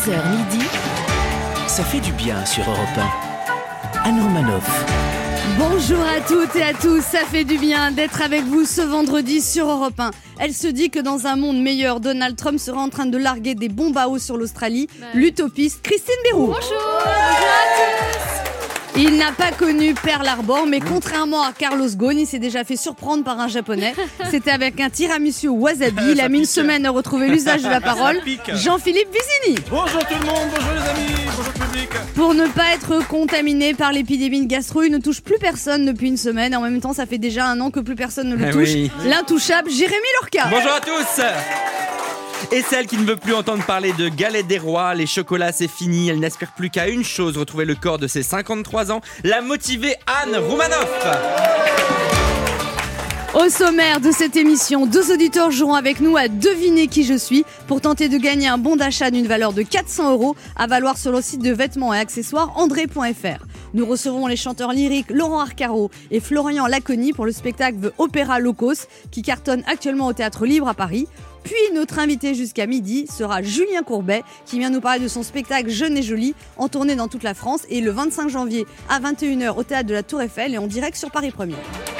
11h midi, ça fait du bien sur Europe 1. Anne Romanoff. Bonjour à toutes et à tous, ça fait du bien d'être avec vous ce vendredi sur Europe 1. Elle se dit que dans un monde meilleur, Donald Trump sera en train de larguer des bombes à eau sur l'Australie. L'utopiste Christine Béroux. Bonjour à tous. Il n'a pas connu Pearl Harbor, mais contrairement à Carlos Ghosn, il s'est déjà fait surprendre par un japonais. C'était avec un tiramisu au wasabi. Il a mis une semaine à retrouver l'usage de la parole. Jean-Philippe Vizini. Bonjour tout le monde, bonjour les amis, bonjour public. Pour ne pas être contaminé par l'épidémie de gastro, il ne touche plus personne depuis une semaine. Et en même temps, ça fait déjà un an que plus personne ne le touche. Oui. L'intouchable Jérémy Lorca. Bonjour à tous. Et celle qui ne veut plus entendre parler de galette des rois, les chocolats c'est fini, elle n'aspire plus qu'à une chose, retrouver le corps de ses 53 ans, la motivée Anne Romanoff. Au sommaire de cette émission, 2 auditeurs joueront avec nous à deviner qui je suis pour tenter de gagner un bon d'achat d'une valeur de 400 € à valoir sur le site de vêtements et accessoires andré.fr. Nous recevrons les chanteurs lyriques Laurent Arcaro et Florian Laconi pour le spectacle The Opéra Locos qui cartonne actuellement au Théâtre Libre à Paris. Puis notre invité jusqu'à midi sera Julien Courbet qui vient nous parler de son spectacle Jeune et Jolie en tournée dans toute la France et le 25 janvier à 21h au Théâtre de la Tour Eiffel et en direct sur Paris Première.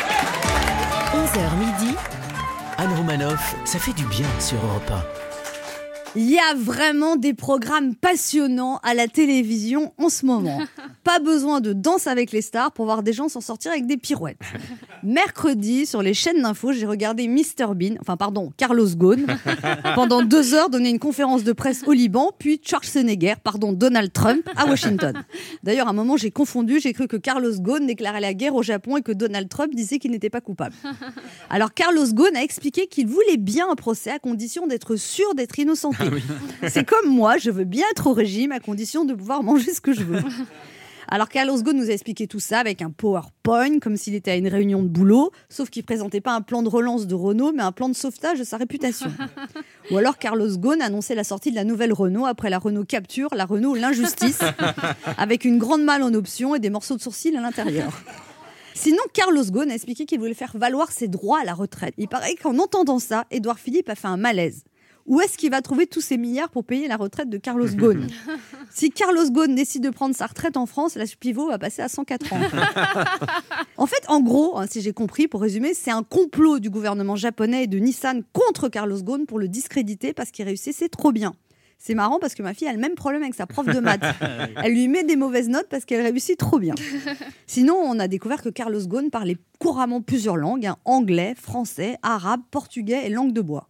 11h midi, Anne Romanoff, ça fait du bien sur Europe 1. Il y a vraiment des programmes passionnants à la télévision en ce moment. Pas besoin de Danse avec les stars pour voir des gens s'en sortir avec des pirouettes. Mercredi, sur les chaînes d'infos, j'ai regardé Carlos Ghosn, pendant 2 heures donner une conférence de presse au Liban, puis Donald Trump à Washington. D'ailleurs, à un moment, j'ai confondu, j'ai cru que Carlos Ghosn déclarait la guerre au Japon et que Donald Trump disait qu'il n'était pas coupable. Alors, Carlos Ghosn a expliqué qu'il voulait bien un procès à condition d'être sûr d'être innocenté. Ah oui. C'est comme moi, je veux bien être au régime à condition de pouvoir manger ce que je veux. Alors Carlos Ghosn nous a expliqué tout ça avec un PowerPoint, comme s'il était à une réunion de boulot, sauf qu'il ne présentait pas un plan de relance de Renault, mais un plan de sauvetage de sa réputation. Ou alors Carlos Ghosn annonçait la sortie de la nouvelle Renault après la Renault Capture, la Renault L'Injustice, avec une grande malle en option et des morceaux de sourcils à l'intérieur. Sinon, Carlos Ghosn a expliqué qu'il voulait faire valoir ses droits à la retraite. Il paraît qu'en entendant ça, Édouard Philippe a fait un malaise. Où est-ce qu'il va trouver tous ces milliards pour payer la retraite de Carlos Ghosn ? Si Carlos Ghosn décide de prendre sa retraite en France, l'âge pivot va passer à 104 ans. En fait, en gros, si j'ai compris, pour résumer, c'est un complot du gouvernement japonais et de Nissan contre Carlos Ghosn pour le discréditer parce qu'il réussissait trop bien. C'est marrant parce que ma fille a le même problème avec sa prof de maths. Elle lui met des mauvaises notes parce qu'elle réussit trop bien. Sinon, on a découvert que Carlos Ghosn parlait couramment plusieurs langues, anglais, français, arabe, portugais et langue de bois.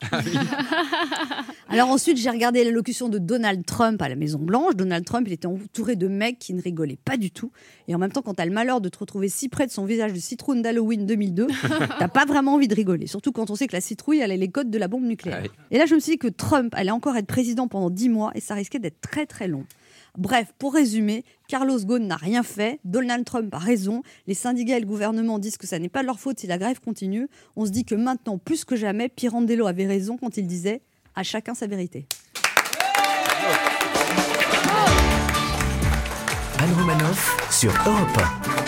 Alors ensuite, j'ai regardé l'allocution de Donald Trump à la Maison Blanche. Donald Trump, il était entouré de mecs qui ne rigolaient pas du tout. Et en même temps, quand t'as le malheur de te retrouver si près de son visage de citrouille d'Halloween 2002, t'as pas vraiment envie de rigoler. Surtout quand on sait que la citrouille, elle a les codes de la bombe nucléaire. Ouais. Et là, je me suis dit que Trump allait encore être président pendant 10 mois et ça risquait d'être très très long. Bref, pour résumer, Carlos Ghosn n'a rien fait, Donald Trump a raison, les syndicats et le gouvernement disent que ça n'est pas de leur faute si la grève continue. On se dit que maintenant, plus que jamais, Pirandello avait raison quand il disait « à chacun sa vérité ». Anne Romanoff sur Europe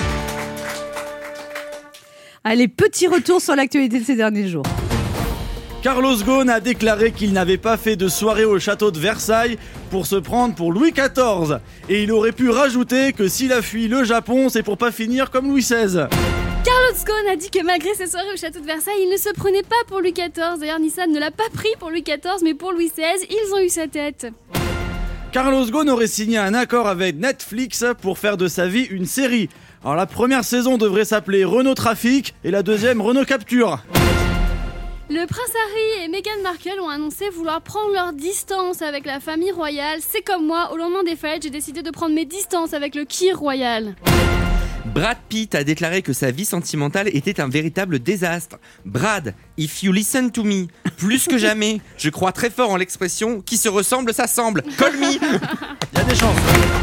1. Allez, petit retour sur l'actualité de ces derniers jours. Carlos Ghosn a déclaré qu'il n'avait pas fait de soirée au château de Versailles pour se prendre pour Louis XIV. Et il aurait pu rajouter que s'il a fui le Japon, c'est pour pas finir comme Louis XVI. Carlos Ghosn a dit que malgré ses soirées au château de Versailles, il ne se prenait pas pour Louis XIV. D'ailleurs, Nissan ne l'a pas pris pour Louis XIV, mais pour Louis XVI. Ils ont eu sa tête. Carlos Ghosn aurait signé un accord avec Netflix pour faire de sa vie une série. Alors la première saison devrait s'appeler Renault Trafic et la deuxième Renault Capture. Le prince Harry et Meghan Markle ont annoncé vouloir prendre leur distance avec la famille royale. C'est comme moi, au lendemain des fêtes, j'ai décidé de prendre mes distances avec le Kir royal. Brad Pitt a déclaré que sa vie sentimentale était un véritable désastre. Brad, if you listen to me, plus que jamais, je crois très fort en l'expression qui se ressemble s'assemble. Call me. Il y a des chances.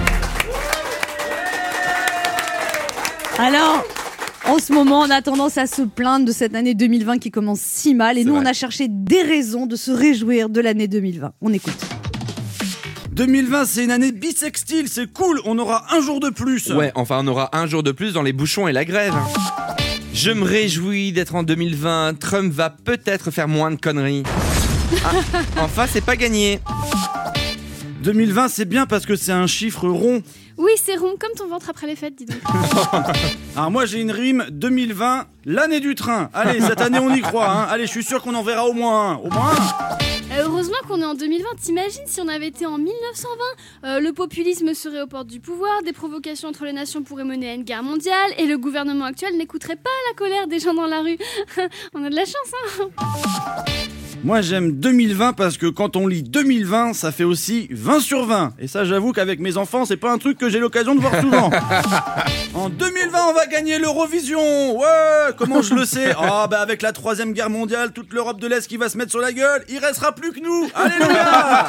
Alors, en ce moment, on a tendance à se plaindre de cette année 2020 qui commence si mal. Et C'est nous, vrai. on a cherché des raisons de se réjouir de l'année 2020. On écoute. 2020, c'est une année bissextile, c'est cool, on aura un jour de plus. Ouais, enfin on aura un jour de plus dans les bouchons et la grève. Je me réjouis d'être en 2020. Trump va peut-être faire moins de conneries. Ah, enfin, c'est pas gagné. 2020, c'est bien parce que c'est un chiffre rond. Oui, c'est rond, comme ton ventre après les fêtes, dis donc. Alors moi j'ai une rime, 2020, l'année du train. Allez, cette année on y croit, hein. Allez, je suis sûr qu'on en verra au moins un. Au moins un. Heureusement qu'on est en 2020. T'imagines si on avait été en 1920, le populisme serait aux portes du pouvoir, des provocations entre les nations pourraient mener à une guerre mondiale et le gouvernement actuel n'écouterait pas la colère des gens dans la rue. On a de la chance, hein. Moi j'aime 2020 parce que quand on lit 2020, ça fait aussi 20 sur 20. Et ça j'avoue qu'avec mes enfants, c'est pas un truc que j'ai l'occasion de voir souvent. En 2020, on va gagner l'Eurovision. Ouais, comment je le sais? Ah bah avec la 3e guerre mondiale, toute l'Europe de l'Est qui va se mettre sur la gueule, il restera plus que nous. Alléluia.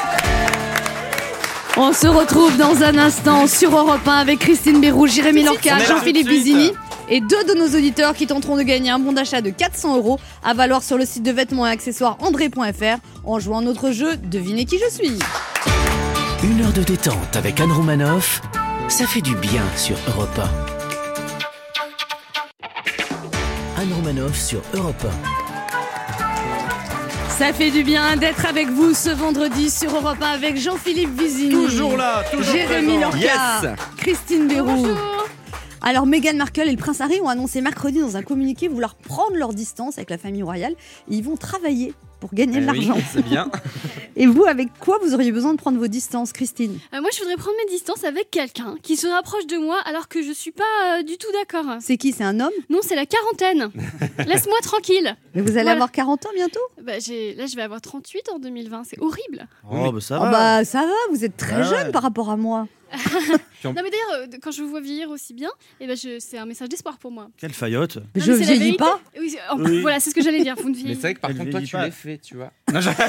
On se retrouve dans un instant sur Europe 1 avec Christine Béroux, Jérémy Lorca, On est là Jean-Philippe tout de suite. Vizini et 2 de nos auditeurs qui tenteront de gagner un bon d'achat de 400 € à valoir sur le site de vêtements et accessoires André.fr en jouant à notre jeu Devinez qui je suis. 1 heure de détente avec Anne Romanoff, ça fait du bien sur Europe 1. Anne Romanoff sur Europe 1. Ça fait du bien d'être avec vous ce vendredi sur Europe 1 avec Jean-Philippe Vizini. Toujours là, toujours Jérémy présent. Lorca, Yes. Christine Béroux. Bonjour. Alors Meghan Markle et le prince Harry ont annoncé mercredi dans un communiqué vouloir prendre leur distance avec la famille royale et ils vont travailler pour gagner de l'argent. Oui, c'est bien. Et vous, avec quoi vous auriez besoin de prendre vos distances, Christine? Moi, je voudrais prendre mes distances avec quelqu'un qui se rapproche de moi alors que je suis pas du tout d'accord. C'est qui? C'est un homme? Non, c'est la quarantaine. Laisse-moi tranquille. Mais vous allez Voilà. avoir 40 ans bientôt? Là, je vais avoir 38 en 2020. C'est horrible. Oh bah ça Oh va. bah ça va, vous êtes très Ah jeune ouais. par rapport à moi. Non, mais d'ailleurs, quand je vous vois vieillir aussi bien, c'est un message d'espoir pour moi. Quelle faillotte. Mais Non, je mais c'est la vieillis vérité. pas. Oui, Oui. Voilà, c'est ce que j'allais dire. Vous ne Mais vieillissez c'est vrai que par Elle contre, toi, vieillit tu pas. l'es fait, tu vois.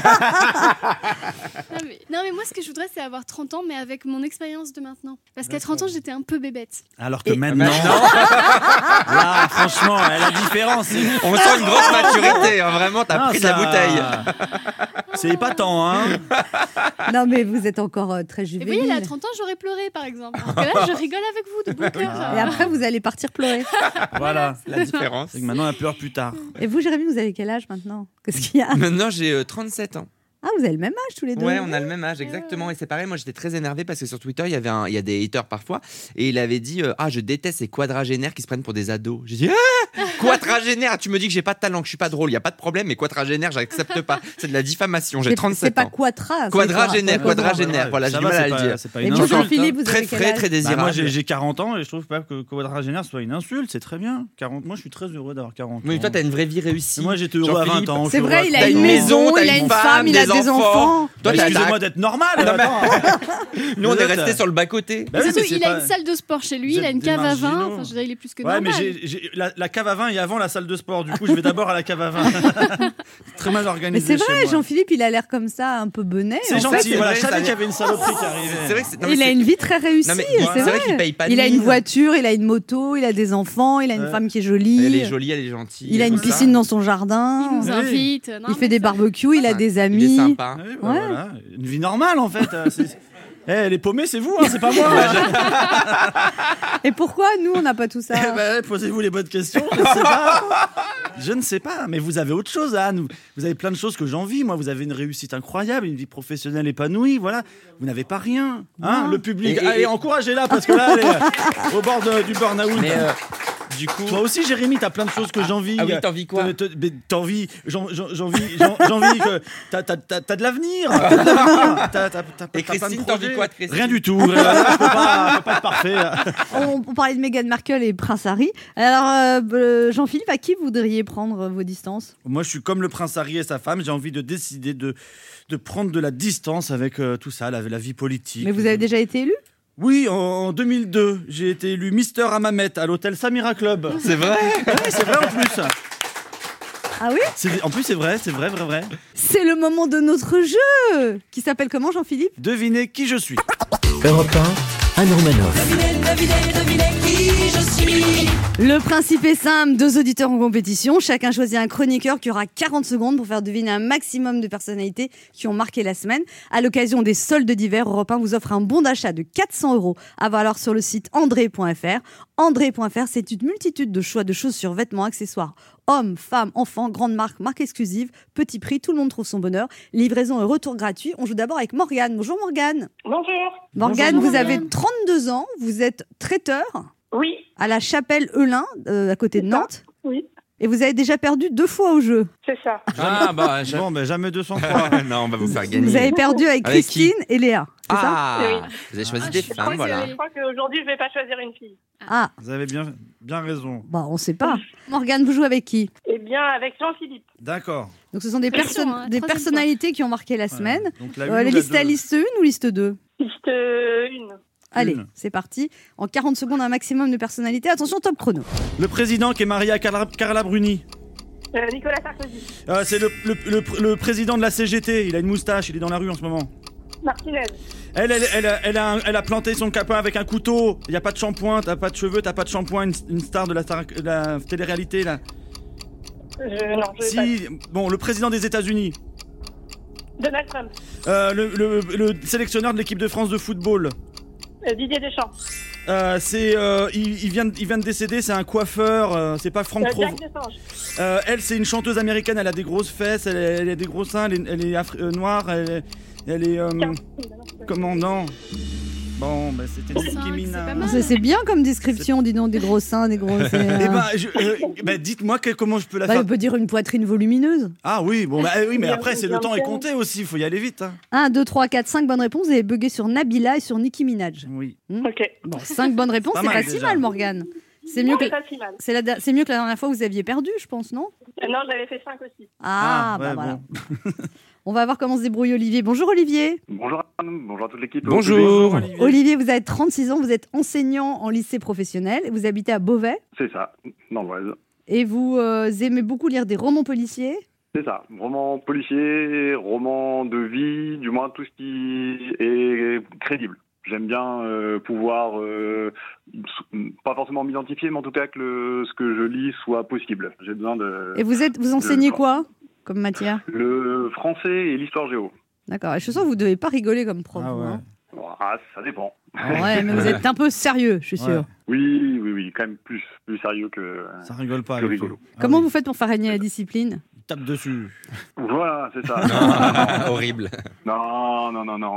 Non, mais moi, ce que je voudrais, c'est avoir 30 ans, mais avec mon expérience de maintenant. Parce qu'à 30 ans, j'étais un peu bébête. Alors que Et- maintenant, là, franchement, la différence, c'est... On sent une grosse maturité, hein, vraiment, t'as Ah, pris de la ça- bouteille. C'est épatant, hein. Non mais vous êtes encore très Et vous juvénile. voyez, là, à 30 ans, j'aurais pleuré, par exemple. Alors que là, je rigole avec vous de bon cœur. Et après vous allez partir pleurer. Voilà. La différence. C'est que maintenant, on pleure plus tard. Et vous, Jérémy, vous avez quel âge maintenant? Qu'est-ce qu'il y a? Maintenant, j'ai 37 ans. Ah, vous avez le même âge tous les deux. Ouais, on a le même âge, exactement. Et c'est pareil, moi j'étais très énervé parce que sur Twitter, il y a des haters parfois. Et il avait dit je déteste ces quadragénaires qui se prennent pour des ados. J'ai dit quadragénaire, tu me dis que j'ai pas de talent, que je suis pas drôle, il y a pas de problème, mais quadragénaire, j'accepte pas. C'est de la diffamation, j'ai C'est 37 pas ans. quatra. c'est Quadragénaire, quoi. quadragénaire, voilà, j'ai Ça du va, mal à c'est le pas- dire. C'est pas Et une vous, insulte. Jean-Philippe, vous Très avez quel frais, âge? très Bah, désirable. moi j'ai 40 ans et je trouve pas que quadragénaire soit une insulte, c'est très bien. 40, moi je suis très heureux d'avoir 40 Mais ans. toi, t'as une vraie vie réussie. Moi j'étais heureux à 20 Jean-Philippe, ans. C'est je suis vrai, heureux il à a 30 une ans. maison, t'as il a une une femme, femme, il a des enfants. Toi, t'as Excusez-moi d'être normal. Non, mais- attends. Nous, on est Vous êtes- restés sur le bas-côté. Bah oui, Surtout, mais c'est il a pas- une salle de sport chez lui, Vous il a êtes une des cave à vin. marginaux. Enfin, je veux dire, il est plus que Ouais, normal. mais la cave à vin est avant la salle de sport. Du coup, je vais d'abord à la cave à vin. Très mal Mais organisé. c'est chez vrai, moi. Jean-Philippe, il a l'air comme ça, un peu benet. C'est en gentil. fait. c'est Voilà, vrai, je ça savais a qu'il y avait une saloperie qui arrivait. C'est vrai que c'est- non, mais Il a c'est- une vie très réussie, Non, mais c'est vrai qu'il vrai. paye pas de Il a une mine. voiture, il a une moto, il a des enfants, il a une Ouais. femme qui est jolie. Elle est jolie, elle est gentille. Il a une tout ça. piscine dans son Il jardin. nous Oui. invite. Non, Il mais fait des ça- barbecues, il a des Il est amis. sympa. Oui, bah Ouais. voilà. Une vie normale en fait. Elle est paumée, c'est vous, hein, c'est pas moi. Et pourquoi nous, on n'a pas tout ça? Eh ben, posez-vous les bonnes questions. Je ne sais pas. Je ne sais pas, mais vous avez autre chose, Anne. Vous avez plein de choses que j'envie. Moi, vous avez une réussite incroyable, une vie professionnelle épanouie. Voilà, vous n'avez pas rien. Hein, Non. le public, Et- allez, encouragez-la parce que là, elle est au bord du burn-out. Mais du coup. Toi aussi, Jérémy, t'as plein de choses que j'envie. Ah oui, t'envies quoi? Mais t'envies, j'envie que t'as de l'avenir. T'as de l'avenir. T'as plein de Et Christine, t'envies projets. quoi de Christine? Rien du tout. Là, je peux pas être parfait. On parlait de Meghan Markle et Prince Harry. Alors, Jean-Philippe, à qui vous voudriez prendre vos distances? Moi, je suis comme le prince Harry et sa femme. J'ai envie de décider de prendre de la distance avec tout ça, la vie politique. Mais vous avez déjà été élu? Oui, en 2002, j'ai été élu Mister Hammamet à l'hôtel Samira Club. C'est vrai. Oui, c'est vrai en plus. Ah oui? En plus, c'est vrai. C'est le moment de notre jeu qui s'appelle comment, Jean-Philippe? Devinez qui je suis. Europe 1, Anne Romanoff. Le principe est simple, 2 auditeurs en compétition, chacun choisit un chroniqueur qui aura 40 secondes pour faire deviner un maximum de personnalités qui ont marqué la semaine. À l'occasion des soldes d'hiver, Europe 1 vous offre un bon d'achat de 400 € à valoir sur le site André.fr. André.fr, c'est une multitude de choix de chaussures, vêtements, accessoires Hommes, femmes, enfants, grande marque, marque exclusive, petit prix, tout le monde trouve son bonheur. Livraison et retour gratuit. On joue d'abord avec Morgane. Bonjour Morgane. Bonjour. Morgane, Bonjour, vous avez Morgane. 32 ans, vous êtes traiteur Oui, à la Chapelle-Eulin, à côté de C'est ça. Nantes. oui, Et vous avez déjà perdu 2 fois au jeu. c'est ça. Ah bah, Bon, mais jamais 203. non, on va vous faire gagner. Vous avez perdu avec Avec qui Christine et Léa. C'est ça Ah, vous avez choisi Ah, des je suis femmes, voilà. Je crois qu'aujourd'hui, je vais pas choisir une fille. Ah, Vous avez bien raison. bah on sait pas. Morgane, vous jouez avec qui? Eh bien, avec Jean-Philippe. D'accord. Donc ce sont des, Attention, des troisième personnalités qui ont marqué la semaine. Donc, la une ou la Liste à deux liste 1 ou liste 2? Liste 1. Allez, Une. c'est parti. En 40 secondes, un maximum de personnalités. Attention, top chrono. Le président qui est marié à Carla Bruni. Nicolas Sarkozy. C'est le président de la CGT. Il a une moustache, il est dans la rue en ce moment. Martinez. Elle a planté son capin avec un couteau. Il n'y a pas de shampoing, t'as pas de cheveux, t'as pas de shampoing. Une star de la télé-réalité là. Non, je vais pas. Si, bon, le président des États-Unis. Donald Trump. Le sélectionneur de l'équipe de France de football. Didier Deschamps. Il vient de décéder, c'est un coiffeur, c'est pas Franck Provo. Jack Desange. Elle, c'est une chanteuse américaine, elle a des grosses fesses, elle a des gros seins, elle est noire, elle est. Comment non? Bon, bah c'était C'est Nicki pas Minaj. mal. C'est bien comme description, dis donc, des gros seins, des gros. Eh ben, dites-moi comment je peux la faire. on peut dire une poitrine volumineuse. Ah oui, bon, oui, mais Bien après, sûr, le temps est bien sûr. compté aussi, il faut y aller vite. Hein. 1, 2, 3, 4, 5 bonnes réponses. Vous avez bugué sur Nabila et sur Nicki Minaj. Oui. Ok. Bon, 5 bonnes réponses, Pas c'est mal, pas si déjà. mal, Morgane. C'est mieux, que... C'est pas si mal. c'est mieux que la dernière fois où vous aviez perdu, je pense, non? Non, j'avais fait 5 aussi. Ah, ouais, voilà. bon. On va voir comment se débrouille Olivier. Bonjour Olivier. Bonjour Anne, bonjour à toute l'équipe. Bonjour. Olivier, vous avez 36 ans, vous êtes enseignant en lycée professionnel, vous habitez à Beauvais C'est ça, dans l'Oise. et vous aimez beaucoup lire des romans policiers. C'est ça, roman policier, roman de vie, du moins tout ce qui est crédible. J'aime bien pouvoir, pas forcément m'identifier, mais en tout cas que ce que je lis soit possible. J'ai besoin de... Et vous enseignez quoi comme matière? Le français et l'histoire géo. D'accord, et je sens que vous ne devez pas rigoler comme prof. Ah vous, ouais. hein. Ah, ça dépend. Ouais, mais vous êtes un peu sérieux, je suis Ouais. sûre. Oui, quand même plus sérieux que Ça rigole pas. que avec rigolo. eux. Ah Comment oui. vous faites pour faire régner la discipline? Tape dessus. Voilà, c'est ça. Horrible. Non.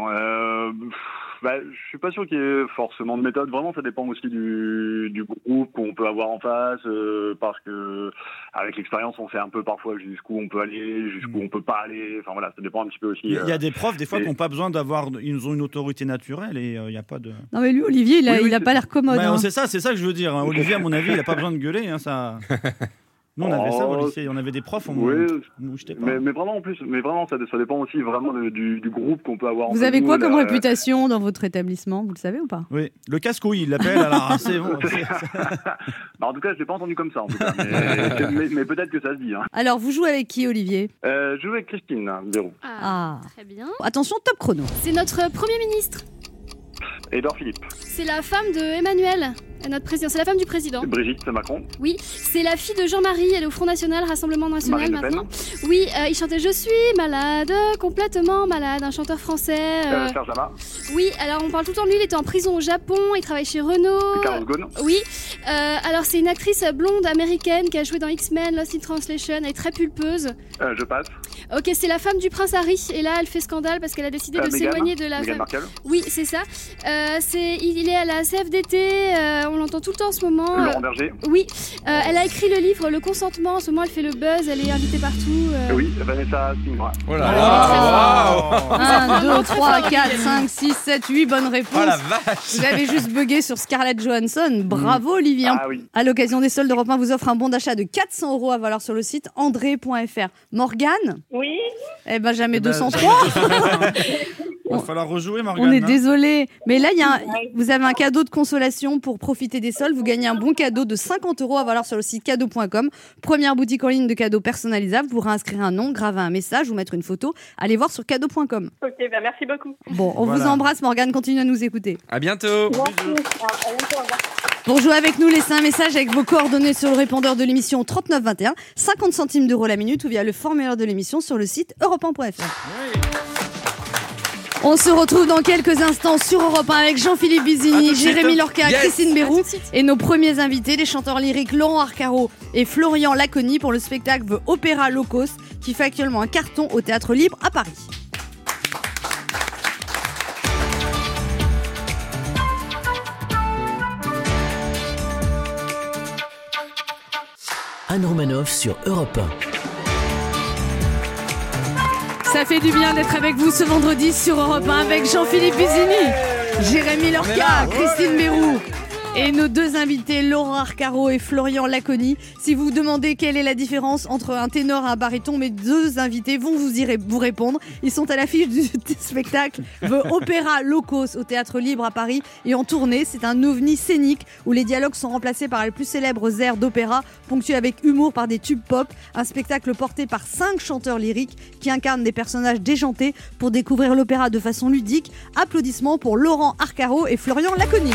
Je suis pas sûr qu'il y ait forcément de méthode. Vraiment, ça dépend aussi du groupe qu'on peut avoir en face, parce que avec l'expérience, on sait un peu parfois jusqu'où on peut aller, jusqu'où on peut pas aller. Enfin voilà, ça dépend un petit peu aussi. Il y a des profs des fois et- qui n'ont pas besoin d'avoir, ils ont une autorité naturelle et il n'y a pas de. Non mais lui, Olivier, il a, Oui, oui, il a pas l'air commode. Ouais, hein. c'est ça que je veux dire. hein. Olivier, à mon avis, il n'a pas besoin de gueuler. Hein, ça. Nous, on avait ça au lycée. On avait des profs, on Oui, ne jetait pas. mais vraiment en plus, ça dépend aussi vraiment du groupe qu'on peut avoir. Vous en avez face quoi de comme nous, réputation dans votre établissement? Vous le savez ou pas? Oui, le casse-couille, il l'appelle. Alors, c'est bon. En tout cas, je l'ai pas entendu comme ça. En tout cas, mais peut-être que ça se dit. Hein. Alors, vous jouez avec qui, Olivier? Je joue avec Christine Zéro. Ah. Très bien. Attention, top chrono. C'est notre Premier ministre. Edouard Philippe, C'est la femme de Emmanuel, notre président. C'est la femme du président. Brigitte Macron, Oui, c'est la fille de Jean-Marie. Elle est au Front National, Rassemblement National Marine Le Pen, maintenant. Oui, il chantait Je suis malade, complètement malade, un chanteur français. Serge Lama, Oui, alors on parle tout le temps de lui. Il était en prison au Japon, il travaille chez Renault. Carlos Ghosn, Oui, alors c'est une actrice blonde américaine qui a joué dans X-Men, Lost in Translation. Elle est très pulpeuse. je passe. Ok, c'est la femme du prince Harry. Et là, elle fait scandale parce qu'elle a décidé de Meghan, s'éloigner de la Meghan famille. Markle, Oui, c'est ça. Il est à la CFDT, on l'entend tout le temps en ce moment. Laurent Berger, Oui, elle a écrit le livre Le Consentement. En ce moment, elle fait le buzz, elle est invitée partout. oui, Vanessa Spingra. Oh là Ah, là. 1, 2, 3, 4, 5, 6, 7, 8 bonnes Oh réponses. la vache. Vous avez juste bugué sur Scarlett Johansson. Bravo, Olivier. Ah oui. À l'occasion des soldes d'Europe 1, vous offre un bon d'achat de 400 € à valoir sur le site andré.fr. Morgane, Oui. eh ben jamais Eh ben, 203. Il va falloir rejouer, Morgane. On est hein. désolé. Mais là, vous avez un cadeau de consolation pour profiter des soldes. Vous gagnez un bon cadeau de 50 € à valoir sur le site cadeau.com. Première boutique en ligne de cadeaux personnalisables. Vous pourrez inscrire un nom, graver un message ou mettre une photo. Allez voir sur cadeau.com. Ok, merci beaucoup. Bon, on Voilà. vous embrasse, Morgane. Continuez à nous écouter. À bientôt. Merci. À bientôt, au revoir. Pour jouer avec nous, laissez un message avec vos coordonnées sur le répondeur de l'émission 3921, 50 centimes d'euros la minute ou via le formulaire de l'émission sur le site europe1.fr. On se retrouve dans quelques instants sur Europe 1 avec Jean-Philippe À tout Bizini, de suite. Jérémy Lorca, Yes. Christine À Bérou tout de suite. et nos premiers invités, les chanteurs lyriques Laurent Arcaro et Florian Laconi pour le spectacle The Opera Low Cost qui fait actuellement un carton au Théâtre Libre à Paris. Anne Romanoff sur Europe 1. Ça fait du bien d'être avec vous ce vendredi sur Europe 1 avec Jean-Philippe Bizini, Jérémy Lorca, Christine Bérou et nos deux invités Laurent Arcaro et Florian Laconi. Si vous vous demandez quelle est la différence entre un ténor et un baryton, mes deux invités vont vous répondre. Ils sont à l'affiche du spectacle The Opera Low Cost au Théâtre Libre à Paris et en tournée. C'est un ovni scénique où les dialogues sont remplacés par les plus célèbres airs d'opéra, ponctués avec humour par des tubes pop. Un spectacle porté par 5 chanteurs lyriques qui incarnent des personnages déjantés pour découvrir l'opéra de façon ludique. Applaudissements pour Laurent Arcaro et Florian Laconi.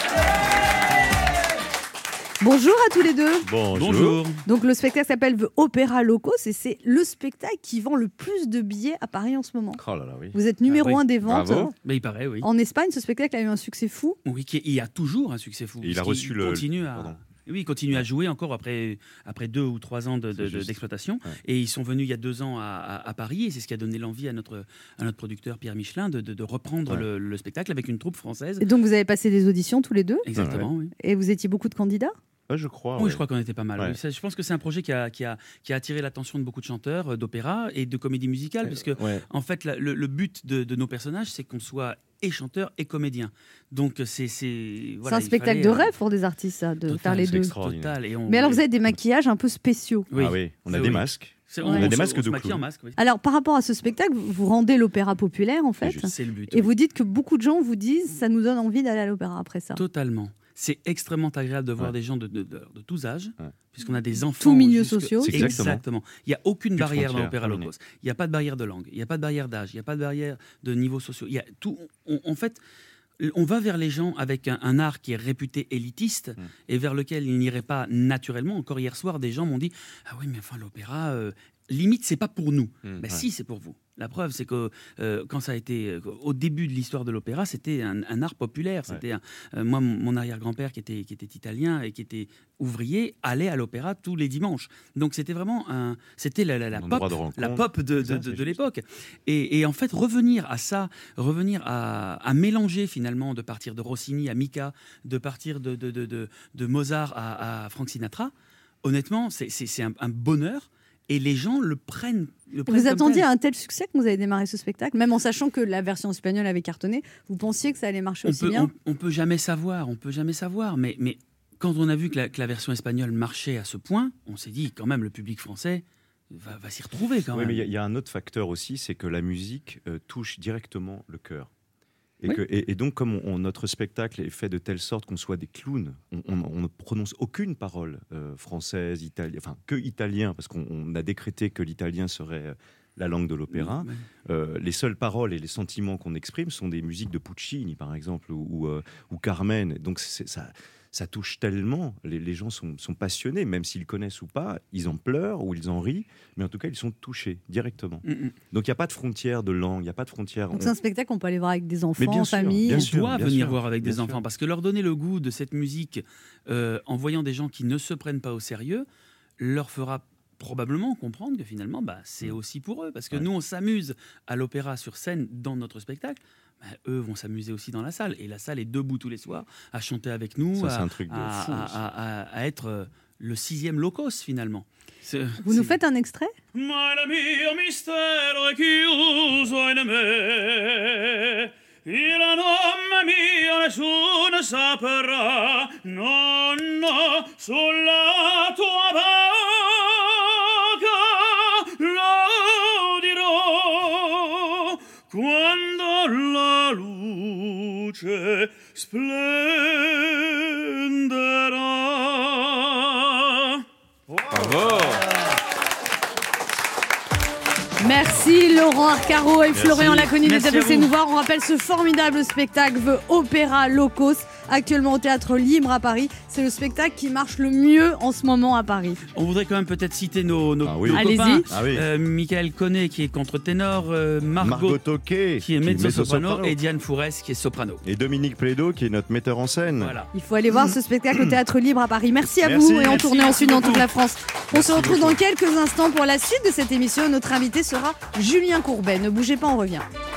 Bonjour à tous les deux. Bonjour. Donc le spectacle s'appelle The Opera Low Cost et c'est le spectacle qui vend le plus de billets à Paris en ce moment. Oh là là, oui. Vous êtes numéro Ah oui. 1 des ventes. Bravo. Mais il paraît, oui. En Espagne, ce spectacle a eu un succès fou. Oui, il y a toujours un succès fou. Et il a Parce reçu qu'il le- continue pardon. Oui, il continue à jouer encore après 2 ou 3 ans C'est juste. d'exploitation. Ouais. Et ils sont venus il y a 2 ans à Paris. Et c'est ce qui a donné l'envie à notre producteur Pierre Michelin de reprendre Ouais. le spectacle avec une troupe française. Et donc vous avez passé des auditions tous les deux Exactement, oui. et vous étiez beaucoup de candidats. Ouais, je crois. Oui, ouais. je crois qu'on était pas mal. Ouais. Oui. Je pense que c'est un projet qui a attiré l'attention de beaucoup de chanteurs d'opéra et de comédie musicale. Parce que, Ouais. en fait, le but de nos personnages, c'est qu'on soit et chanteur et comédien. Donc, c'est C'est un spectacle de rêve pour des artistes, ça, de faire les c'est deux. extraordinaire. Total. Et on- Mais alors vous avez des maquillages un peu spéciaux. Oui. Ah oui, on a Oui, des oui. masques. C'est- On a des se- masques on de se maquille clown. en masque, oui. Alors par rapport à ce spectacle, vous rendez l'opéra populaire en fait. juste. C'est le but. Et vous dites que beaucoup de gens vous disent ça nous donne envie d'aller à l'opéra après ça. Totalement. C'est extrêmement agréable de voir Ouais. des gens de tous âges, Ouais. puisqu'on a des enfants. Tous milieux sociaux. C'est Exactement. Il n'y a aucune Plus de barrière dans frontières, l'opéra low terminé. cost. Il n'y a pas de barrière de langue, il n'y a pas de barrière d'âge, il n'y a pas de barrière de niveau social. Il y a tout. En fait, on va vers les gens avec un art qui est réputé élitiste et vers lequel ils n'iraient pas naturellement. Encore hier soir, des gens m'ont dit « Ah oui, mais enfin, l'opéra, limite, c'est pas pour nous. Ben ouais. si, c'est pour vous. La preuve, c'est que quand ça a été au début de l'histoire de l'opéra, c'était un art populaire. C'était moi, mon arrière-grand-père qui était italien et qui était ouvrier allait à l'opéra tous les dimanches. Donc c'était vraiment c'était la Un endroit de pop, rencontre. la pop de Ça, c'est juste. l'époque. Et en fait, revenir à ça, revenir à mélanger finalement, de partir de Rossini à Mika, de partir de Mozart à Frank Sinatra. Honnêtement, c'est un bonheur. Et les gens le prennent. Vous comme attendiez tel. à un tel succès que vous avez démarré ce spectacle, même en sachant que la version espagnole avait cartonné, vous pensiez que ça allait marcher aussi bien on peut jamais savoir, mais quand on a vu que la version espagnole marchait à ce point, on s'est dit quand même le public français va s'y retrouver quand Oui, même. mais il y a un autre facteur aussi, c'est que la musique touche directement le cœur. Et, Oui. et donc, comme notre spectacle est fait de telle sorte qu'on soit des clowns, on ne prononce aucune parole française, italienne, enfin que italien, parce qu'on a décrété que l'italien serait la langue de l'opéra. Ouais. Les seules paroles et les sentiments qu'on exprime sont des musiques de Puccini, par exemple, ou Carmen. Donc ça touche tellement, les gens sont passionnés, même s'ils connaissent ou pas, ils en pleurent ou ils en rient, mais en tout cas, ils sont touchés directement. Donc, il n'y a pas de frontière de langue, il n'y a pas de frontière... Donc c'est un spectacle qu'on peut aller voir avec des enfants, Mais bien en sûr, famille. bien On sûr, doit bien venir sûr, voir avec bien des sûr. enfants parce que leur donner le goût de cette musique en voyant des gens qui ne se prennent pas au sérieux leur fera probablement comprendre que finalement c'est aussi pour eux parce que Ouais. nous on s'amuse à l'opéra sur scène dans notre spectacle. Eux vont s'amuser aussi dans la salle et la salle est debout tous les soirs à chanter avec nous, Ça, c'est un truc de à, fou. à être le 6e locos finalement. Vous nous faites un extrait Ma il mio mistero è chiuso in me, il nome mio nessuno saprà, no, no, sulla tua bocca lo dirò, quando la luce splenderà. Merci Laurent Arcaro et Florian Laconi Merci d'être à passés vous. nous voir. On rappelle ce formidable spectacle The Opera Low Cost actuellement au Théâtre Libre à Paris. C'est le spectacle qui marche le mieux en ce moment à Paris. On voudrait quand même peut-être citer nos copains. Allez-y. Michael Connet qui est contre-ténor, Margot Toquet qui est mezzo-soprano et Diane Fourès qui est soprano. Et Dominique Plédo qui est notre metteur en scène. Voilà. Il faut aller voir ce spectacle au Théâtre Libre à Paris. Merci à vous et en tournée ensuite dans toute la France. On se retrouve dans quelques instants pour la suite de cette émission. Notre invité sera Julien Courbet. Ne bougez pas, on revient.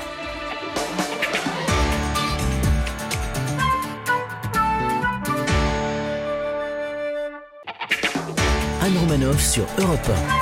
Anne Romanoff sur Europe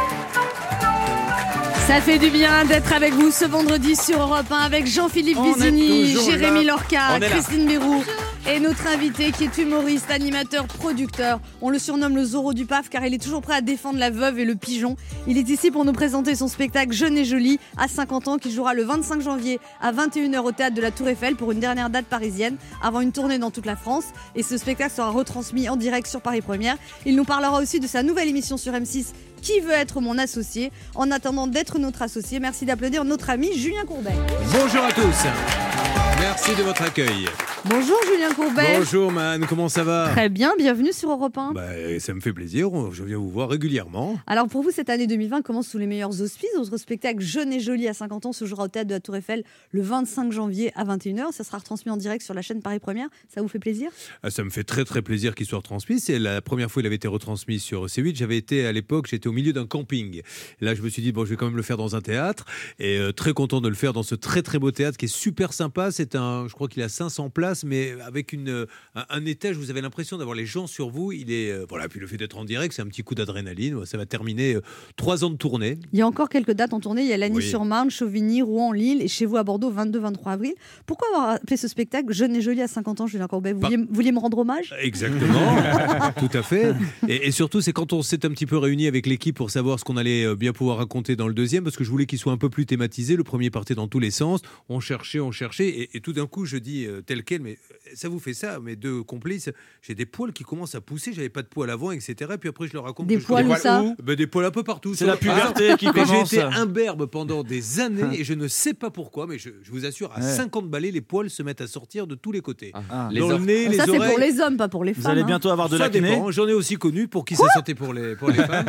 1. Ça fait du bien d'être avec vous ce vendredi sur Europe 1 avec Jean-Philippe Vizini, Jérémy Lorca, Christine Bérou et notre invité qui est humoriste, animateur, producteur. On le surnomme le Zorro du PAF car il est toujours prêt à défendre la veuve et le pigeon. Il est ici pour nous présenter son spectacle Jeune et Jolie à 50 ans qui jouera le 25 janvier à 21h au Théâtre de la Tour Eiffel pour une dernière date parisienne avant une tournée dans toute la France. Et ce spectacle sera retransmis en direct sur Paris Première. Il nous parlera aussi de sa nouvelle émission sur M6 Qui veut être mon associé? En attendant d'être notre associé, merci d'applaudir notre ami Julien Courbet. Bonjour à tous. Merci de votre accueil. Bonjour Julien Courbet. Bonjour Man, comment ça va? Très bien, bienvenue sur Europe 1. Ça me fait plaisir, je viens vous voir régulièrement. Alors pour vous, cette année 2020 commence sous les meilleurs auspices. Votre spectacle Jeune et Jolie à 50 ans se jouera au Théâtre de la Tour Eiffel le 25 janvier à 21h. Ça sera retransmis en direct sur la chaîne Paris Première. Ça vous fait plaisir? Ça me fait très très plaisir qu'il soit retransmis. C'est la première fois qu'il avait été retransmis sur C8. J'avais été à l'époque, j'étais au milieu d'un camping. Là je me suis dit, bon je vais quand même le faire dans un théâtre. Et très content de le faire dans ce très très beau théâtre qui est super sympa. Je crois qu'il a 500 places, mais avec un étage, vous avez l'impression d'avoir les gens sur vous. Puis le fait d'être en direct, c'est un petit coup d'adrénaline. Ça va terminer 3 ans de tournée. Il y a encore quelques dates en tournée. Il y a Lagny-sur-Marne, Chauvigny, Rouen, Lille et chez vous à Bordeaux, 22-23 avril. Pourquoi avoir fait ce spectacle Jeune et Jolie à 50 ans, Julien Courbet? Vous vouliez me rendre hommage? Exactement, tout à fait. Et surtout, c'est quand on s'est un petit peu réunis avec l'équipe pour savoir ce qu'on allait bien pouvoir raconter dans le deuxième, parce que je voulais qu'il soit un peu plus thématisé. Le premier partait dans tous les sens. On cherchait, et tout d'un coup, je dis tel quel, mais ça vous fait ça, mes deux complices, j'ai des poils qui commencent à pousser, j'avais pas de poils avant, etc. Puis après, je leur raconte des poils où ça? Des poils un peu partout. C'est la puberté qui commence. J'ai été imberbe pendant des années et je ne sais pas pourquoi, mais je vous assure, à 50 balais, les poils se mettent à sortir de tous les côtés. Dans le nez, les oreilles. Ça, c'est pour les hommes, pas pour les femmes. Vous allez bientôt avoir de l'acné. J'en ai aussi connu pour qui ça sentait pour les femmes.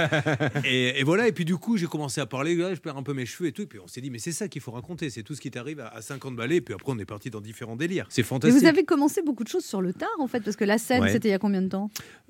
Et voilà, et puis du coup, j'ai commencé à parler, là, je perds un peu mes cheveux et tout, et puis on s'est dit, mais c'est ça qu'il faut raconter, c'est tout ce qui t'arrive à 50 balais, et puis après, on est parti dans différents délires. C'est fantastique. Et vous avez commencé beaucoup de choses sur le tard, en fait, parce que la scène, c'était il y a combien de temps?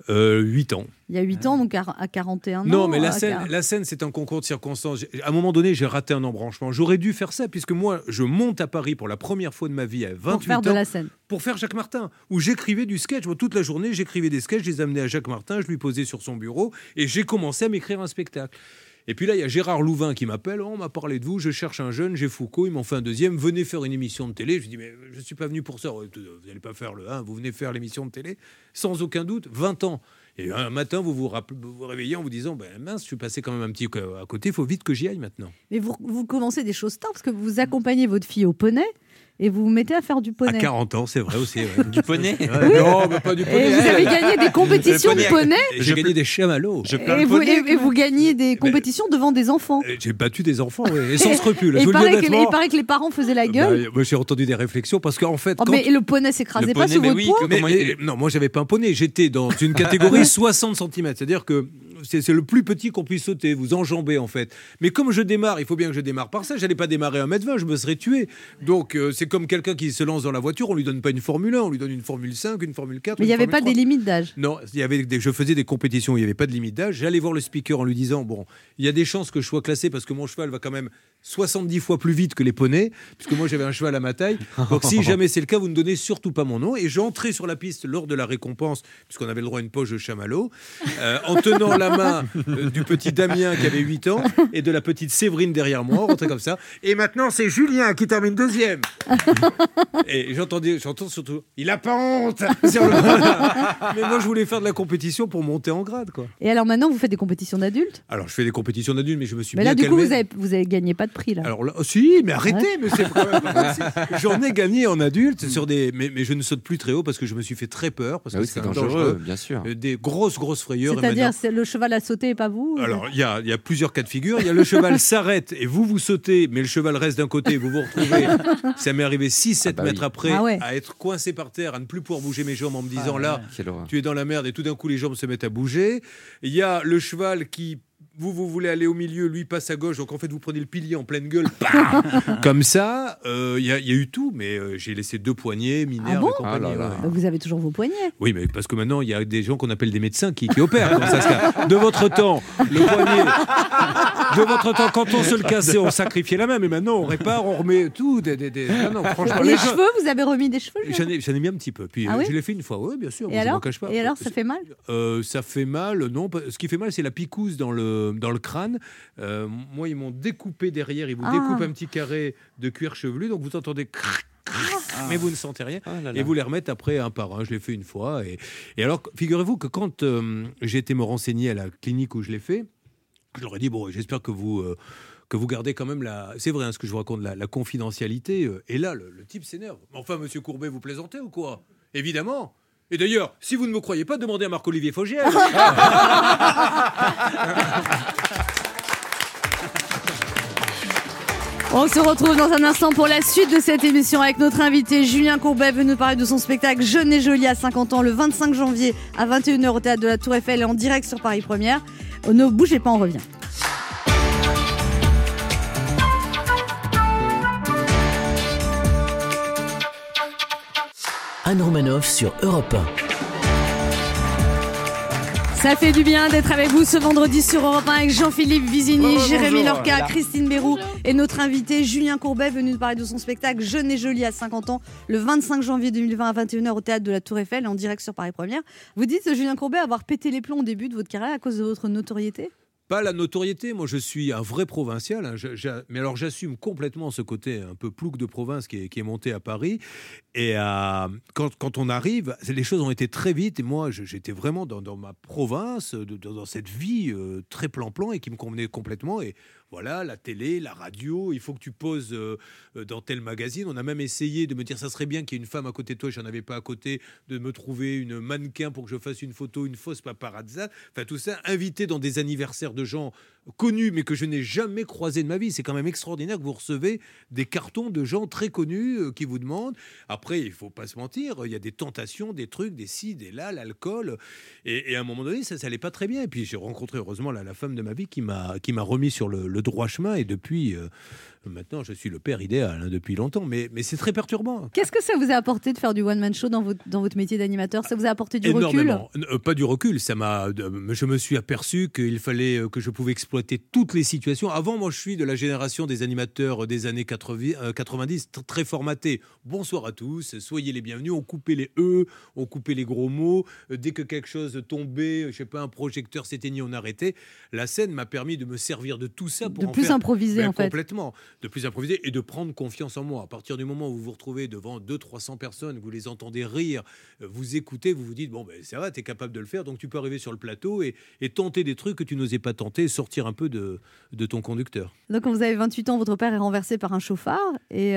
8 ans. Il y a 8 ans, donc à 41 ans. Non, mais la scène, c'est un concours de circonstances. À un moment donné, j'ai raté un embranchement. J'aurais dû faire ça, puisque moi, je monte à Paris pour la première fois de ma vie à 28 ans. Pour faire de la scène. Pour faire Jacques Martin, où j'écrivais du sketch. Moi, toute la journée, j'écrivais des sketchs, je les amenais à Jacques Martin, je lui posais sur son bureau, et j'ai commencé à m'écrire un spectacle. Et puis là, il y a Gérard Louvain qui m'appelle. On m'a parlé de vous, je cherche un jeune, j'ai Foucault, ils m'en fait un deuxième. Venez faire une émission de télé. Je dis, mais je ne suis pas venu pour ça. Vous n'allez pas faire le 1, vous venez faire l'émission de télé. Sans aucun doute, 20 ans. Et un matin, vous vous réveillez en vous disant, mince, je suis passé quand même un petit à côté, il faut vite que j'y aille maintenant. Mais vous commencez des choses tard, parce que vous accompagnez votre fille au poney. Et vous vous mettez à faire du poney. À 40 ans, c'est vrai aussi. Du poney? Oui. Non, mais pas du poney. Et vous avez gagné des compétitions de poney. J'ai gagné des chamallows. Et vous gagnez des compétitions devant des enfants. J'ai battu des enfants, oui, et sans scrupule. Il paraît que les parents faisaient la gueule. Moi, j'ai entendu des réflexions, parce qu'en fait... Mais le poney s'écrasait pas sous votre poids? Non, moi, j'avais pas un poney. J'étais dans une catégorie 60 cm. C'est-à-dire que c'est le plus petit qu'on puisse sauter. Vous enjambez, en fait. Mais comme je démarre, il faut bien que je démarre par ça. J'allais pas démarrer à 1m20, je me serais tué. Donc, c'est comme quelqu'un qui se lance dans la voiture, on lui donne pas une Formule 1, on lui donne une Formule 5, une Formule 4. Mais il n'y avait pas des limites d'âge? Non, je faisais des compétitions où il n'y avait pas de limite d'âge. J'allais voir le speaker en lui disant, bon, il y a des chances que je sois classé parce que mon cheval va quand même 70 fois plus vite que les poneys, puisque moi j'avais un cheval à ma taille. Donc si jamais c'est le cas, vous ne donnez surtout pas mon nom. Et j'entrais sur la piste lors de la récompense, puisqu'on avait le droit à une poche de chamallow, en tenant la main du petit Damien qui avait 8 ans et de la petite Séverine derrière moi, on rentrait comme ça. Et maintenant c'est Julien qui termine deuxième. Et j'entends surtout, il a pas honte sur le Mais moi je voulais faire de la compétition pour monter en grade, quoi. Et alors maintenant vous faites des compétitions d'adultes? Alors je fais des compétitions d'adultes, mais je me suis bien calmé. Mais là du coup vous avez gagné pas de prix là? Alors là, si, mais arrêtez, mais c'est quand même pas possible. J'en ai gagné en adulte sur mais je ne saute plus très haut parce que je me suis fait très peur parce que c'est dangereux, bien sûr. Des grosses frayeurs. C'est-à-dire c'est le cheval cheval a sauté et pas vous. Alors, il y a plusieurs cas de figure. Il y a le cheval s'arrête et vous sautez, mais le cheval reste d'un côté, vous vous retrouvez. Ça m'est arrivé 6-7 mètres après à être coincé par terre, à ne plus pouvoir bouger mes jambes en me disant tu es dans la merde, et tout d'un coup les jambes se mettent à bouger. Il y a le cheval qui... Vous voulez aller au milieu, lui passe à gauche, donc en fait vous prenez le pilier en pleine gueule, comme ça. Il y a eu tout, mais j'ai laissé 2 poignets, Minerve et compagnie. Vous avez toujours vos poignets. Oui, mais parce que maintenant il y a des gens qu'on appelle des médecins qui opèrent. Dans ça, de votre temps, le poignet. De votre temps, quand on se le cassait, on sacrifiait la main, mais maintenant on répare, on remet tout. Non, franchement, les cheveux, vous avez remis des cheveux? J'en ai mis un petit peu. Puis je l'ai fait une fois, oui, bien sûr. Et alors, ça fait mal? Ça fait mal, non. Ce qui fait mal, c'est la picouse dans le crâne. Moi, ils m'ont découpé derrière. Ils vous découpent un petit carré de cuir chevelu, donc vous entendez mais vous ne sentez rien. Et vous les remettez après un par un. Je l'ai fait une fois. Et alors, figurez-vous que quand j'ai été me renseigner à la clinique où je l'ai fait, je leur ai dit, bon, j'espère que vous gardez quand même c'est vrai, ce que je vous raconte, la confidentialité. Et là, le type s'énerve. Enfin, monsieur Courbet, vous plaisantez ou quoi? Évidemment. Et d'ailleurs, si vous ne me croyez pas, demandez à Marc-Olivier Fogiel. On se retrouve dans un instant pour la suite de cette émission avec notre invité Julien Courbet, venu nous parler de son spectacle Jeune et Jolie à 50 ans le 25 janvier à 21h au Théâtre de la Tour Eiffel et en direct sur Paris Première. Ne bougez pas, on revient. Anne Romanoff sur Europe 1. Ça fait du bien d'être avec vous ce vendredi sur Europe 1 avec Jean-Philippe Vizini, Jérémy Lorca, Christine Béroux et notre invité Julien Courbet, venu nous parler de son spectacle Jeune et Jolie à 50 ans le 25 janvier 2020 à 21h au Théâtre de la Tour Eiffel en direct sur Paris Première. Vous dites, Julien Courbet, avoir pété les plombs au début de votre carrière à cause de votre notoriété? Pas la notoriété, moi je suis un vrai provincial, mais alors j'assume complètement ce côté un peu plouc de province qui est monté à Paris. Et quand on arrive, les choses ont été très vite, et moi j'étais vraiment dans ma province, dans cette vie très plan-plan et qui me convenait complètement. Et voilà, la télé, la radio, il faut que tu poses dans tel magazine. On a même essayé de me dire, ça serait bien qu'il y ait une femme à côté de toi, j'en avais pas à côté, de me trouver une mannequin pour que je fasse une photo, une fausse paparazza. Enfin tout ça, invité dans des anniversaires de gens connus mais que je n'ai jamais croisés de ma vie. C'est quand même extraordinaire que vous recevez des cartons de gens très connus qui vous demandent. Après, il faut pas se mentir, il y a des tentations, des trucs, des ci, des là, l'alcool. Et à un moment donné, ça allait pas très bien. Et puis j'ai rencontré heureusement la femme de ma vie qui m'a remis sur le droit chemin. Et depuis, maintenant, je suis le père idéal depuis longtemps. Mais c'est très perturbant. Qu'est-ce que ça vous a apporté de faire du one-man show dans votre métier d'animateur? Ça vous a apporté du énormément. recul? Pas du recul. Je me suis aperçu qu'il fallait que je pouvais exploiter toutes les situations. Avant, moi, je suis de la génération des animateurs des années 90, très formatés. Bonsoir à tous, soyez les bienvenus. On coupait les E, on coupait les gros mots. Dès que quelque chose tombait, je sais pas, un projecteur s'éteignait, on arrêtait. La scène m'a permis de me servir de tout ça pour de plus improviser, en fait. Complètement. De plus improviser et de prendre confiance en moi. À partir du moment où vous vous retrouvez devant 200-300 personnes, vous les entendez rire, vous écoutez, vous vous dites, bon, ben, ça va, tu es capable de le faire, donc tu peux arriver sur le plateau et tenter des trucs que tu n'osais pas tenter, sortir un peu de ton conducteur. Donc quand vous avez 28 ans, votre père est renversé par un chauffard et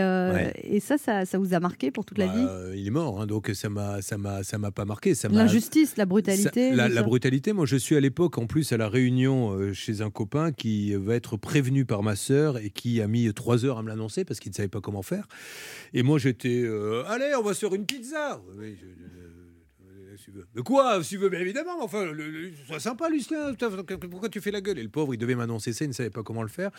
ça vous a marqué pour toute la vie? Il est mort, hein, donc ça m'a pas marqué. L'injustice, la brutalité. La brutalité, moi je suis à l'époque en plus à la Réunion chez un copain qui va être prévenu par ma sœur et qui a mis 3 heures à me l'annoncer parce qu'il ne savait pas comment faire. Et moi j'étais, allez, on va se faire une pizza. Oui, de quoi, si tu veux, bien évidemment. Enfin, c'est sympa, Lucien. Pourquoi tu fais la gueule? Et le pauvre, il devait m'annoncer ça, il ne savait pas comment le faire.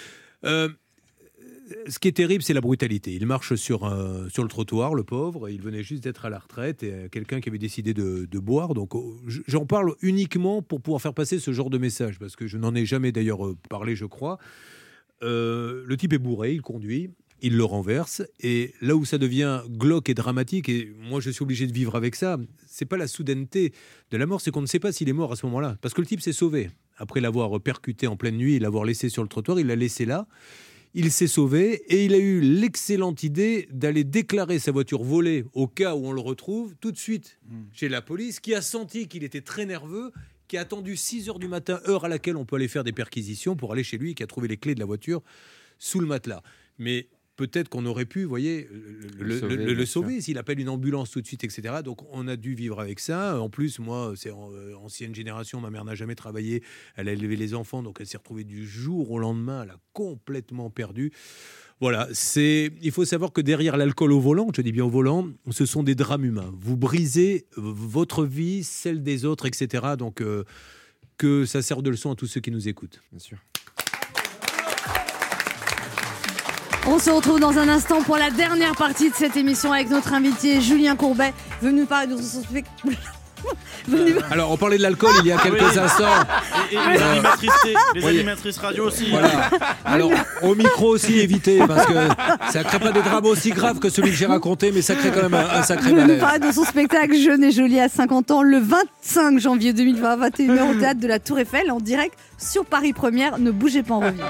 Ce qui est terrible, c'est la brutalité. Il marche sur le trottoir, le pauvre. Il venait juste d'être à la retraite et quelqu'un qui avait décidé de boire. Donc, j'en parle uniquement pour pouvoir faire passer ce genre de message, parce que je n'en ai jamais d'ailleurs parlé, je crois. Le type est bourré, il conduit. Il le renverse, et là où ça devient glauque et dramatique, et moi je suis obligé de vivre avec ça, c'est pas la soudaineté de la mort, c'est qu'on ne sait pas s'il est mort à ce moment-là, parce que le type s'est sauvé. Après l'avoir percuté en pleine nuit et l'avoir laissé sur le trottoir, il l'a laissé là, il s'est sauvé, et il a eu l'excellente idée d'aller déclarer sa voiture volée au cas où on le retrouve, tout de suite chez la police, qui a senti qu'il était très nerveux, qui a attendu 6h du matin, heure à laquelle on peut aller faire des perquisitions pour aller chez lui, qui a trouvé les clés de la voiture sous le matelas. Mais peut-être qu'on aurait pu, vous voyez, le sauver s'il appelle une ambulance tout de suite, etc. Donc on a dû vivre avec ça. En plus, moi, c'est ancienne génération, ma mère n'a jamais travaillé, elle a élevé les enfants, donc elle s'est retrouvée du jour au lendemain, elle a complètement perdu. Voilà, il faut savoir que derrière l'alcool au volant, je dis bien au volant, ce sont des drames humains. Vous brisez votre vie, celle des autres, etc. Donc que ça serve de leçon à tous ceux qui nous écoutent. Bien sûr. On se retrouve dans un instant pour la dernière partie de cette émission avec notre invité Julien Courbet, venu nous parler de son spectacle. Alors, on parlait de l'alcool il y a quelques instants. Et les animatrices radio aussi. Voilà. Alors, au micro aussi, évitez, parce que ça crée pas des drames aussi graves que celui que j'ai raconté, mais ça crée quand même un sacré malaise. Nous parle de son spectacle Jeune et Jolie à 50 ans, le 25 janvier 2020, 21h au théâtre de la Tour Eiffel, en direct sur Paris Première. Ne bougez pas, on revient.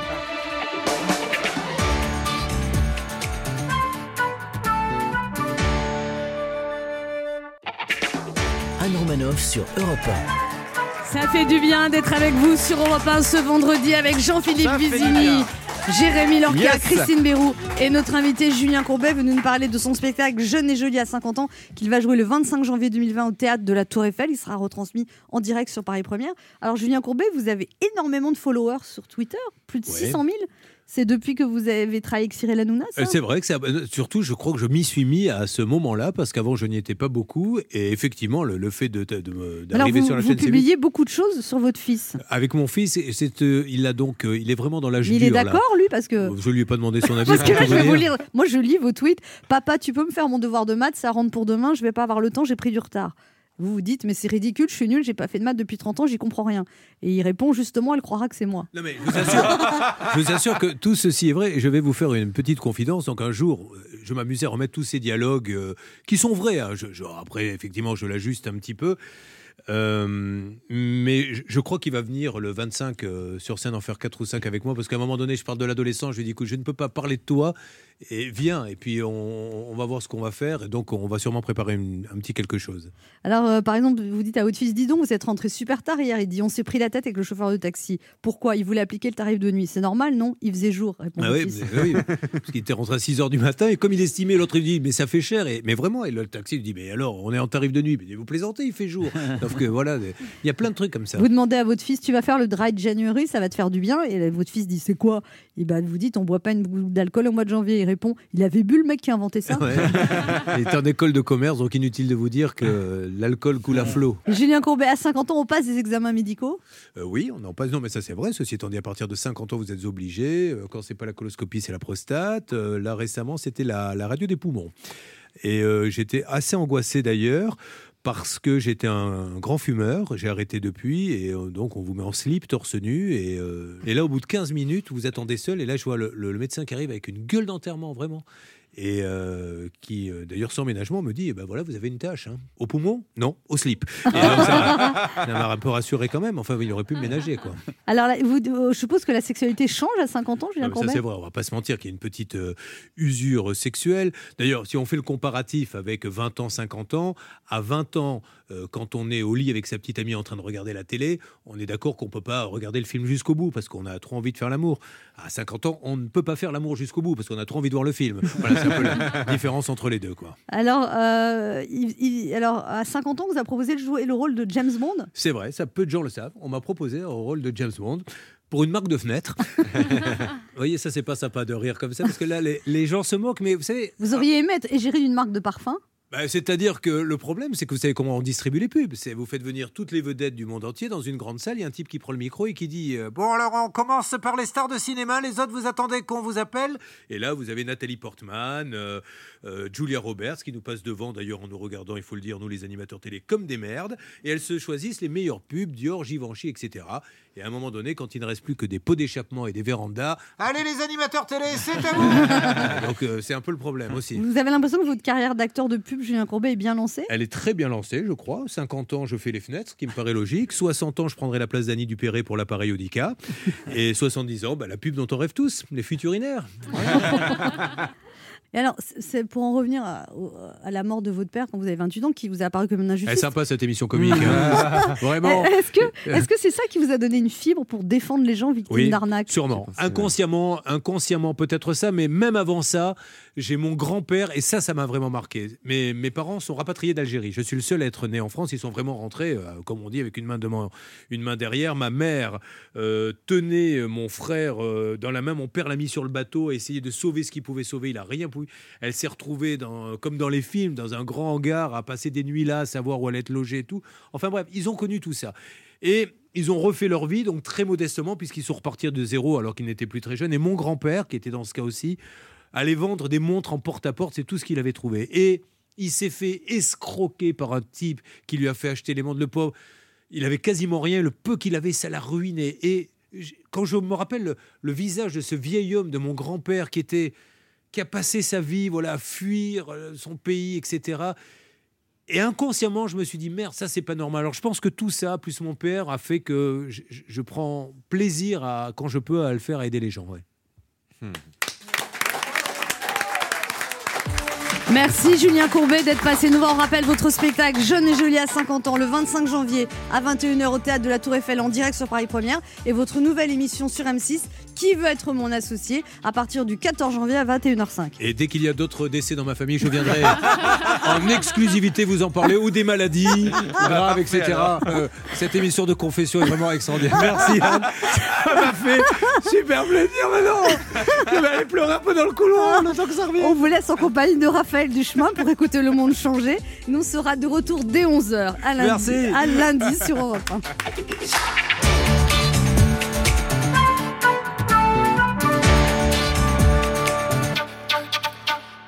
Anne Romanoff sur Europe 1. Ça fait du bien d'être avec vous sur Europe 1 ce vendredi avec Jean-Philippe Vizini, Jérémy Lorca, Christine Béroux et notre invité Julien Courbet venu nous parler de son spectacle Jeune et Jolie à 50 ans qu'il va jouer le 25 janvier 2020 au théâtre de la Tour Eiffel. Il sera retransmis en direct sur Paris Première. Alors Julien Courbet, vous avez énormément de followers sur Twitter, plus de 600 000. C'est depuis que vous avez travaillé avec Cyril Hanouna, ça ? C'est vrai que surtout, je crois que je m'y suis mis à ce moment-là, parce qu'avant, je n'y étais pas beaucoup. Et effectivement, le fait d'arriver sur la chaîne... Vous publiez beaucoup de choses sur votre fils. Avec mon fils, il est vraiment dans l'âge dur. Il est d'accord, lui, parce que... Je lui ai pas demandé son avis. Parce que là, je vais vous lire. Moi, je lis vos tweets. Papa, tu peux me faire mon devoir de maths, ça rentre pour demain, je vais pas avoir le temps, j'ai pris du retard. Vous vous dites, mais c'est ridicule, je suis nul, j'ai pas fait de maths depuis 30 ans, j'y comprends rien. Et il répond, justement, elle croira que c'est moi. Non mais je vous assure que tout ceci est vrai. Et je vais vous faire une petite confidence. Donc un jour, je m'amusais à remettre tous ces dialogues qui sont vrais. Hein. Après, effectivement, je l'ajuste un petit peu. Mais je crois qu'il va venir le 25 sur scène en faire 4 ou 5 avec moi, parce qu'à un moment donné je parle de l'adolescent, je lui dis écoute, je ne peux pas parler de toi, et viens, et puis on va voir ce qu'on va faire, et donc on va sûrement préparer un petit quelque chose. Alors par exemple, vous dites à votre fils, dis donc, vous êtes rentré super tard hier, il dit on s'est pris la tête avec le chauffeur de taxi. Pourquoi ? Il voulait appliquer le tarif de nuit. C'est normal, non ? Il faisait jour, répond le fils. Oui, parce qu'il était rentré à 6h du matin, et comme il estimait, l'autre il dit mais ça fait cher, mais vraiment, et le taxi lui dit mais alors on est en tarif de nuit, mais vous plaisantez, il fait jour. Sauf que voilà, il y a plein de trucs comme ça. Vous demandez à votre fils, tu vas faire le dry January, ça va te faire du bien, et votre fils dit c'est quoi ? Et vous dites on boit pas une goutte d'alcool au mois de janvier. Il répond il avait bu le mec qui a inventé ça. Ouais. Il est en école de commerce, donc inutile de vous dire que l'alcool coule à flot. Julien Courbet, à 50 ans, on passe des examens médicaux ? Oui, on en passe. Non, mais ça c'est vrai. Ceci étant dit, à partir de 50 ans, vous êtes obligé. Quand c'est pas la coloscopie, c'est la prostate. Là récemment, c'était la radio des poumons. Et j'étais assez angoissé d'ailleurs. Parce que j'étais un grand fumeur, j'ai arrêté depuis, et donc on vous met en slip, torse nu, et là au bout de 15 minutes, vous attendez seul, et là je vois le médecin qui arrive avec une gueule d'enterrement, vraiment, et qui d'ailleurs sans ménagement me dit voilà, vous avez une tache, hein. Au poumon ? Non, au slip. Et donc, ça m'a un peu rassuré quand même, enfin il aurait pu me ménager, quoi. Alors là, je suppose que la sexualité change à 50 ans, Julien Courbet ? Ça c'est vrai, on va pas se mentir qu'il y a une petite usure sexuelle. D'ailleurs, si on fait le comparatif avec 20 ans, 50 ans, à 20 ans, quand on est au lit avec sa petite amie en train de regarder la télé, on est d'accord qu'on peut pas regarder le film jusqu'au bout parce qu'on a trop envie de faire l'amour. À 50 ans, on ne peut pas faire l'amour jusqu'au bout parce qu'on a trop envie de voir le film. Voilà, c'est un peu la différence entre les deux, quoi. Alors, alors, à 50 ans, on vous a proposé de jouer le rôle de James Bond ? C'est vrai, ça peu de gens le savent. On m'a proposé un rôle de James Bond pour une marque de fenêtre. Vous voyez, ça c'est pas sympa de rire comme ça parce que là, les gens se moquent, mais vous savez... Vous auriez aimé être égérie d'une marque de parfum ? C'est-à-dire que le problème, c'est que vous savez comment on distribue les pubs. Vous faites venir toutes les vedettes du monde entier dans une grande salle. Il y a un type qui prend le micro et qui dit bon, alors on commence par les stars de cinéma. Les autres, vous attendez qu'on vous appelle. Et là, vous avez Nathalie Portman, Julia Roberts qui nous passe devant. D'ailleurs, en nous regardant, il faut le dire, nous les animateurs télé, comme des merdes. Et elles se choisissent les meilleures pubs, Dior, Givenchy, etc. Et à un moment donné, quand il ne reste plus que des pots d'échappement et des vérandas, allez les animateurs télé, c'est à vous. Donc c'est un peu le problème aussi. Vous avez l'impression que votre carrière d'acteur de pub, Julien Courbet, est bien lancée ? Elle est très bien lancée, je crois. 50 ans, je fais les fenêtres, ce qui me paraît logique. 60 ans, je prendrai la place d'Annie Dupéré pour l'appareil Audica. Et 70 ans, la pub dont on rêve tous, les futurinaires. Et alors, c'est pour en revenir à la mort de votre père quand vous avez 28 ans, qui vous a apparu comme une injustice. Elle est sympa cette émission comique. Hein. Vraiment. Est-ce que c'est ça qui vous a donné une fibre pour défendre les gens victimes d'arnaques ? Sûrement. Inconsciemment, peut-être ça, mais même avant ça, j'ai mon grand-père, et ça m'a vraiment marqué. Mes parents sont rapatriés d'Algérie. Je suis le seul à être né en France. Ils sont vraiment rentrés, comme on dit, avec une main derrière. Ma mère tenait mon frère dans la main. Mon père l'a mis sur le bateau, a essayé de sauver ce qu'il pouvait sauver. Il n'a rien pu. Elle s'est retrouvée, comme dans les films, dans un grand hangar, à passer des nuits là, à savoir où elle est logée et tout. Enfin bref, ils ont connu tout ça. Et ils ont refait leur vie, donc très modestement, puisqu'ils sont repartis de zéro alors qu'ils n'étaient plus très jeunes. Et mon grand-père, qui était dans ce cas aussi, allait vendre des montres en porte-à-porte, c'est tout ce qu'il avait trouvé. Et il s'est fait escroquer par un type qui lui a fait acheter les montres. Le pauvre, il avait quasiment rien, le peu qu'il avait, ça l'a ruiné. Et quand je me rappelle le visage de ce vieil homme, de mon grand-père, qui a passé sa vie à fuir son pays, etc. Et inconsciemment, je me suis dit, merde, ça, c'est pas normal. Alors, je pense que tout ça, plus mon père, a fait que je prends plaisir, quand je peux, à le faire, à aider les gens. Ouais. Merci Julien Courbet d'être passé nous voir. On rappelle votre spectacle Jeune et Jolie à 50 ans le 25 janvier à 21h au Théâtre de la Tour Eiffel en direct sur Paris Première, et votre nouvelle émission sur M6 Qui veut être mon associé à partir du 14 janvier à 21h05. Et dès qu'il y a d'autres décès dans ma famille, je viendrai en exclusivité vous en parler, ou des maladies graves, etc. Cette émission de confession est vraiment extraordinaire. Merci Anne, ça m'a fait super plaisir maintenant. Je vais aller pleurer un peu dans le couloir le temps que ça revienne. On vous laisse en compagnie de Raphaël Duchemin pour écouter Le Monde changer. Nous, on sera de retour dès 11h à lundi sur Europe 1.